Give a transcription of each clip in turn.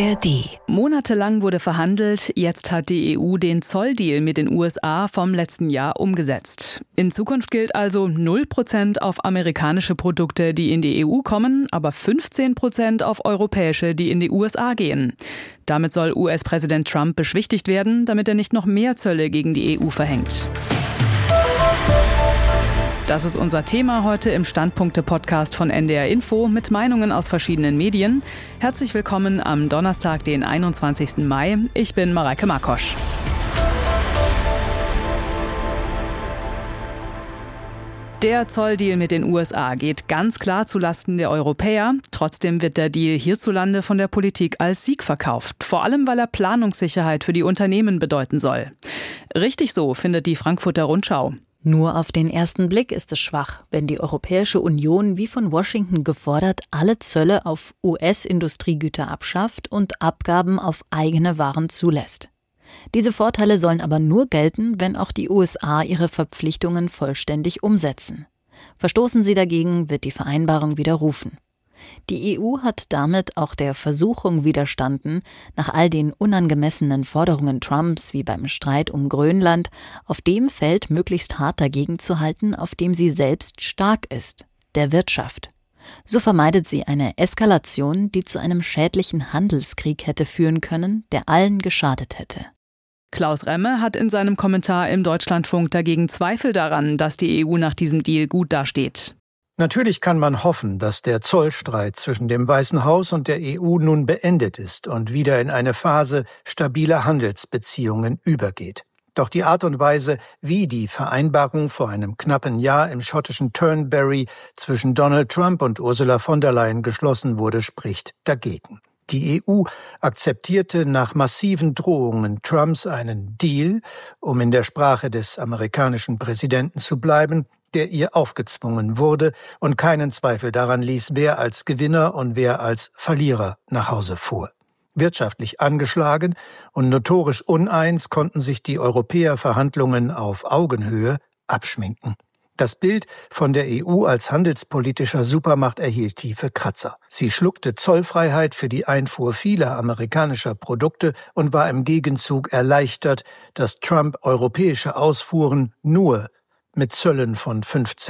ARD. Monatelang wurde verhandelt, jetzt hat die EU den Zolldeal mit den USA vom letzten Jahr umgesetzt. In Zukunft gilt also 0% auf amerikanische Produkte, die in die EU kommen, aber 15% auf europäische, die in die USA gehen. Damit soll US-Präsident Trump beschwichtigt werden, damit er nicht noch mehr Zölle gegen die EU verhängt. Das ist unser Thema heute im Standpunkte-Podcast von NDR Info mit Meinungen aus verschiedenen Medien. Herzlich willkommen am Donnerstag, den 21. Mai. Ich bin Mareike Markosch. Der Zolldeal mit den USA geht ganz klar zulasten der Europäer. Trotzdem wird der Deal hierzulande von der Politik als Sieg verkauft. Vor allem, weil er Planungssicherheit für die Unternehmen bedeuten soll. Richtig so, findet die Frankfurter Rundschau. Nur auf den ersten Blick ist es schwach, wenn die Europäische Union wie von Washington gefordert alle Zölle auf US-Industriegüter abschafft und Abgaben auf eigene Waren zulässt. Diese Vorteile sollen aber nur gelten, wenn auch die USA ihre Verpflichtungen vollständig umsetzen. Verstoßen sie dagegen, wird die Vereinbarung widerrufen. Die EU hat damit auch der Versuchung widerstanden, nach all den unangemessenen Forderungen Trumps wie beim Streit um Grönland auf dem Feld möglichst hart dagegen zu halten, auf dem sie selbst stark ist, der Wirtschaft. So vermeidet sie eine Eskalation, die zu einem schädlichen Handelskrieg hätte führen können, der allen geschadet hätte. Klaus Remme hat in seinem Kommentar im Deutschlandfunk dagegen Zweifel daran, dass die EU nach diesem Deal gut dasteht. Natürlich kann man hoffen, dass der Zollstreit zwischen dem Weißen Haus und der EU nun beendet ist und wieder in eine Phase stabiler Handelsbeziehungen übergeht. Doch die Art und Weise, wie die Vereinbarung vor einem knappen Jahr im schottischen Turnberry zwischen Donald Trump und Ursula von der Leyen geschlossen wurde, spricht dagegen. Die EU akzeptierte nach massiven Drohungen Trumps einen Deal, um in der Sprache des amerikanischen Präsidenten zu bleiben, der ihr aufgezwungen wurde und keinen Zweifel daran ließ, wer als Gewinner und wer als Verlierer nach Hause fuhr. Wirtschaftlich angeschlagen und notorisch uneins konnten sich die Europäer Verhandlungen auf Augenhöhe abschminken. Das Bild von der EU als handelspolitischer Supermacht erhielt tiefe Kratzer. Sie schluckte Zollfreiheit für die Einfuhr vieler amerikanischer Produkte und war im Gegenzug erleichtert, dass Trump europäische Ausfuhren nur mit Zöllen von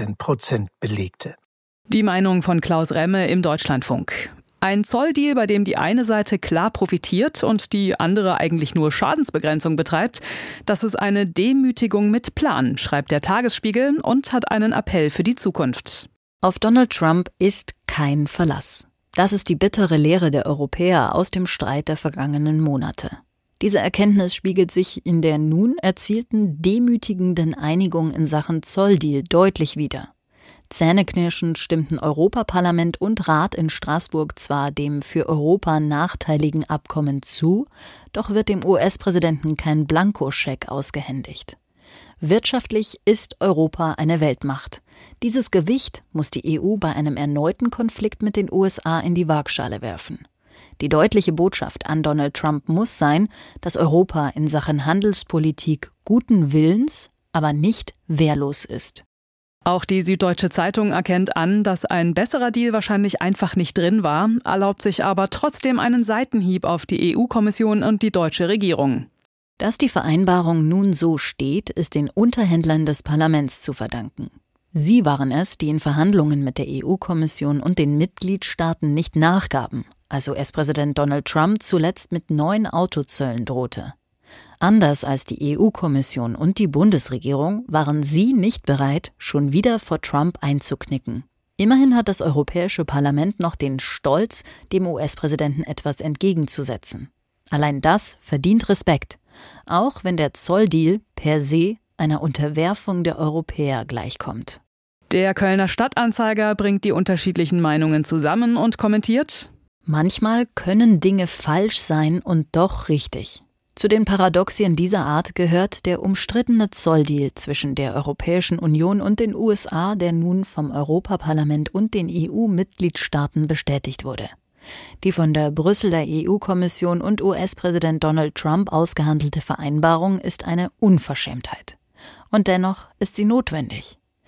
15% belegte. Die Meinung von Klaus Remme im Deutschlandfunk. Ein Zolldeal, bei dem die eine Seite klar profitiert und die andere eigentlich nur Schadensbegrenzung betreibt, das ist eine Demütigung mit Plan, schreibt der Tagesspiegel und hat einen Appell für die Zukunft. Auf Donald Trump ist kein Verlass. Das ist die bittere Lehre der Europäer aus dem Streit der vergangenen Monate. Diese Erkenntnis spiegelt sich in der nun erzielten demütigenden Einigung in Sachen Zolldeal deutlich wider. Zähneknirschend stimmten Europaparlament und Rat in Straßburg zwar dem für Europa nachteiligen Abkommen zu, doch wird dem US-Präsidenten kein Blankoscheck ausgehändigt. Wirtschaftlich ist Europa eine Weltmacht. Dieses Gewicht muss die EU bei einem erneuten Konflikt mit den USA in die Waagschale werfen. Die deutliche Botschaft an Donald Trump muss sein, dass Europa in Sachen Handelspolitik guten Willens, aber nicht wehrlos ist. Auch die Süddeutsche Zeitung erkennt an, dass ein besserer Deal wahrscheinlich einfach nicht drin war, erlaubt sich aber trotzdem einen Seitenhieb auf die EU-Kommission und die deutsche Regierung. Dass die Vereinbarung nun so steht, ist den Unterhändlern des Parlaments zu verdanken. Sie waren es, die in Verhandlungen mit der EU-Kommission und den Mitgliedstaaten nicht nachgaben, als US-Präsident Donald Trump zuletzt mit neuen Autozöllen drohte. Anders als die EU-Kommission und die Bundesregierung waren sie nicht bereit, schon wieder vor Trump einzuknicken. Immerhin hat das Europäische Parlament noch den Stolz, dem US-Präsidenten etwas entgegenzusetzen. Allein das verdient Respekt, auch wenn der Zolldeal per se einer Unterwerfung der Europäer gleichkommt. Der Kölner Stadtanzeiger bringt die unterschiedlichen Meinungen zusammen und kommentiert: Manchmal können Dinge falsch sein und doch richtig. Zu den Paradoxien dieser Art gehört der umstrittene Zolldeal zwischen der Europäischen Union und den USA, der nun vom Europaparlament und den EU-Mitgliedstaaten bestätigt wurde. Die von der Brüsseler EU-Kommission und US-Präsident Donald Trump ausgehandelte Vereinbarung ist eine Unverschämtheit. Und dennoch ist sie notwendig.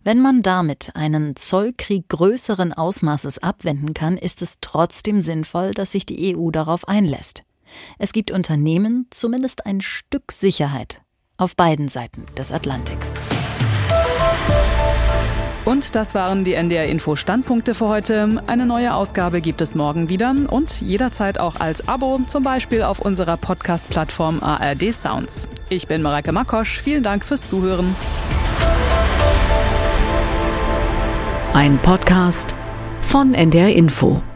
Wenn man damit einen Zollkrieg größeren Ausmaßes abwenden kann, ist es trotzdem sinnvoll, dass sich die EU darauf einlässt. Es gibt Unternehmen zumindest ein Stück Sicherheit auf beiden Seiten des Atlantiks. Und das waren die NDR-Info-Standpunkte für heute. Eine neue Ausgabe gibt es morgen wieder und jederzeit auch als Abo, zum Beispiel auf unserer Podcast-Plattform ARD Sounds. Ich bin Mareike Makosch. Vielen Dank fürs Zuhören. Ein Podcast von NDR Info.